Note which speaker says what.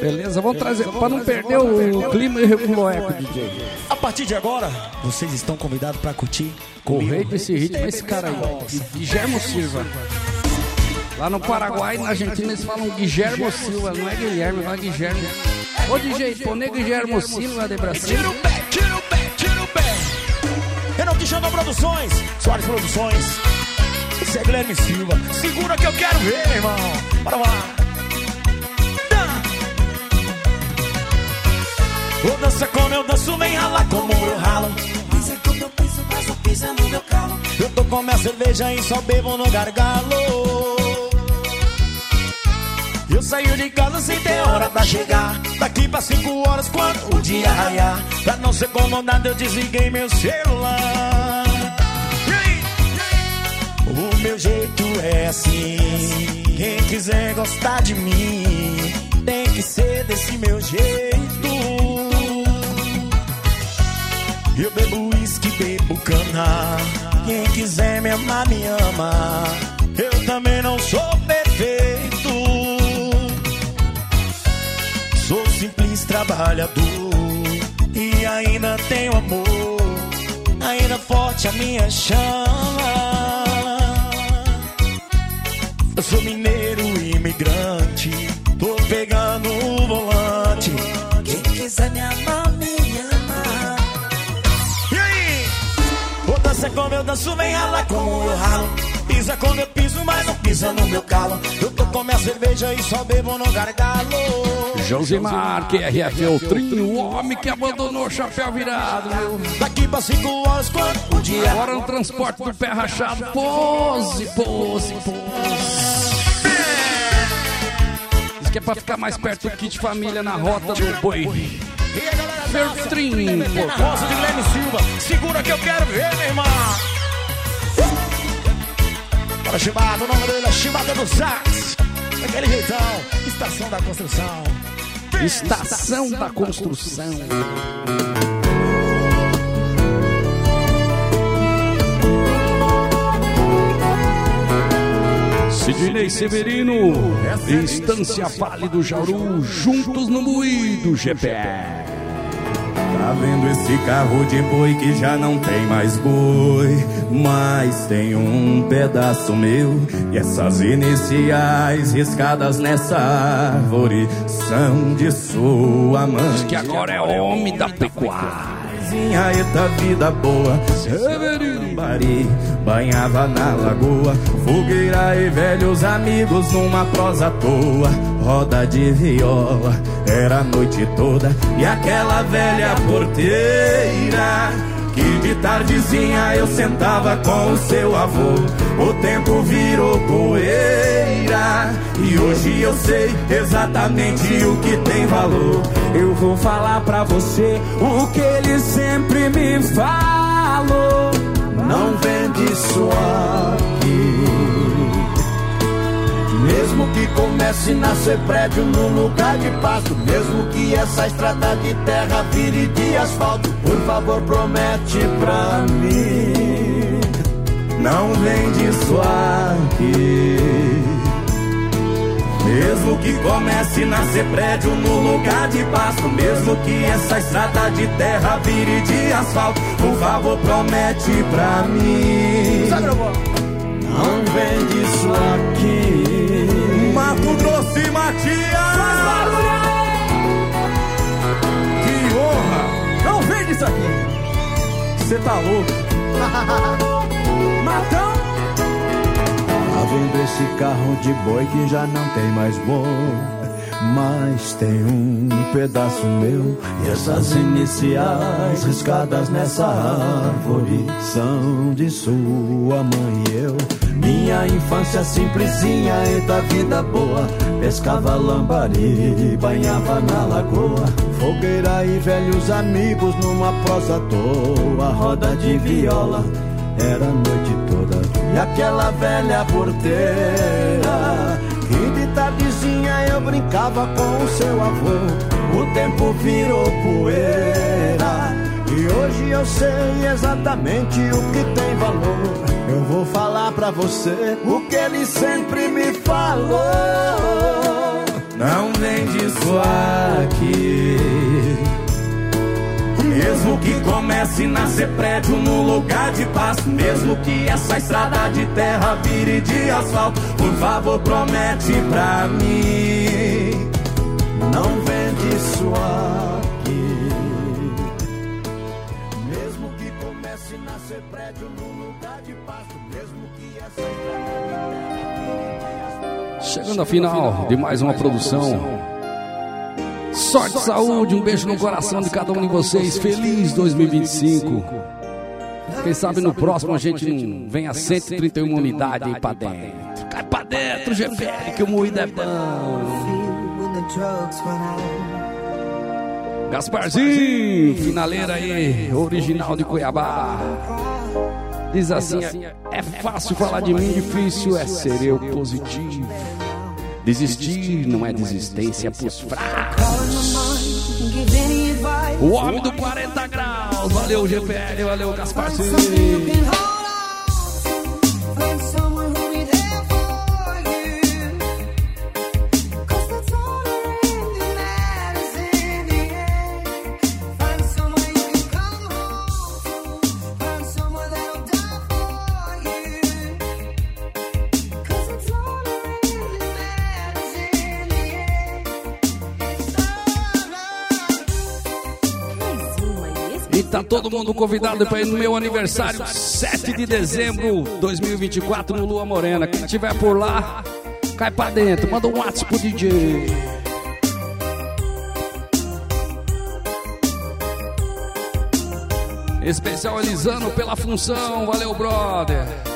Speaker 1: Beleza, vamos trazer, pra não perder o clima e regular eco, DJ.
Speaker 2: A partir de agora, vocês estão convidados pra curtir
Speaker 1: o rei desse ritmo é esse cara aí, Guilhermo Silva. Lá no Paraguai, na Argentina, eles falam Guilhermo Silva, não é Guilherme, não é Guilherme. Ô DJ, põe Guilhermo Silva de Brasil.
Speaker 2: Tira o pé, tira o pé, tira o pé. Renan Quixadão Produções, Soares Produções. Esse é Guilherme Silva. Segura que eu quero ver, irmão. Bora lá. Vou dançar como eu danço, vem ralar como eu ralo. Pisa como eu piso, mas não pisa no meu calo. Eu tô com minha cerveja e só bebo no gargalo. Eu saio de casa sem ter hora pra chegar. Daqui pra 5 horas quando o dia raiar. Pra não ser incomodado eu desliguei meu celular. E aí? O meu jeito é assim. Quem quiser gostar de mim tem que ser desse meu jeito. Eu bebo uísque, bebo cana. Quem quiser me amar, me ama. Eu também não sou perfeito. Sou simples trabalhador e ainda tenho amor. Ainda forte a minha chama. Eu sou mineiro imigrante. Tô pegando o volante. Quem quiser me amar, me ama. E aí? Vou dançar como eu danço, vem ralar como eu ralo. Pisa como eu piso, mas não pisa no meu calo. Eu tô com minha cerveja e só bebo no gargalo.
Speaker 1: Josimar, QRF é o trinho, o homem que abandonou o chapéu virado, meu.
Speaker 2: Daqui pra 5 horas quando o dia.
Speaker 1: Agora no transporte do pé rachado. Pose, pose, pose. Diz que é pra ficar mais perto do kit família na rota do boi.
Speaker 2: E a galera
Speaker 1: Fertrinho,
Speaker 2: na roça de Guilherme Silva. Segura que eu quero ver, meu irmão. Para Chibata, o nome dele é Chibata do Sax. Daquele jeitão, Estação da Construção.
Speaker 1: Estação da Construção. Sidney Severino, Estância Vale do Jauru, juntos no moído GPE.
Speaker 3: Tá vendo esse carro de boi que já não tem mais boi, mas tem um pedaço meu. E essas iniciais riscadas nessa árvore são de sua mãe.
Speaker 1: Diz que agora é homem da pecuária.
Speaker 3: Eita vida boa, Bari banhava na lagoa, fogueira e velhos amigos numa prosa à toa, roda de viola, era a noite toda. E aquela velha porteira que de tardezinha eu sentava com o seu avô. O tempo virou poeira e hoje eu sei exatamente o que tem valor. Eu vou falar pra você o que ele sempre me falou. Não vende isso aqui, mesmo que comece a nascer prédio no lugar de pasto, mesmo que essa estrada de terra vire de asfalto, por favor promete pra mim. Não vende isso aqui, mesmo que comece a nascer prédio no lugar de pasto, mesmo que essa estrada de terra vire de asfalto, por favor promete pra mim. Não vende isso aqui. Mato Grosso e Matias, que honra. Não vende isso aqui. Cê tá louco. Matão. Tá vendo esse carro de boi que já não tem mais boi, mas tem um pedaço meu. E essas iniciais riscadas nessa árvore são de sua mãe e eu. Minha infância simplesinha, eita vida boa, pescava lambari, banhava na lagoa, fogueira e velhos amigos numa prosa à toa, roda de viola, era a noite toda. E aquela velha porteira que de tardezinha eu brincava com o seu avô. O tempo virou poeira e hoje eu sei exatamente o que tem valor. Eu vou falar pra você o que ele sempre me falou. Não vende isso
Speaker 2: que comece a nascer prédio no lugar de pasto. Mesmo que essa estrada de terra vire de asfalto, por favor promete pra mim,
Speaker 3: não vende isso aqui.
Speaker 2: Mesmo que comece a nascer prédio no lugar de pasto, mesmo que essa estrada...
Speaker 1: Chegando ao final de mais uma produção. Sorte, saúde, um beijo no coração de cada um de vocês. Feliz 2025. Quem sabe no próximo a gente não vem a 131 unidades aí pra dentro. Cai pra dentro, GPL, que o moído é bom. Gasparzinho, finaleira aí, original de Cuiabá. Diz assim, é fácil falar de mim, difícil é ser eu positivo. Desistir não é desistência pros fracos. O homem do 40 graus. Valeu, GPL, valeu, Gasparzinho. Tá todo mundo convidado para ir no meu aniversário, 7 de dezembro de 2024, no Lua Morena. Quem estiver por lá, cai pra dentro, manda um WhatsApp pro DJ. Especial Elisano pela função, valeu, brother.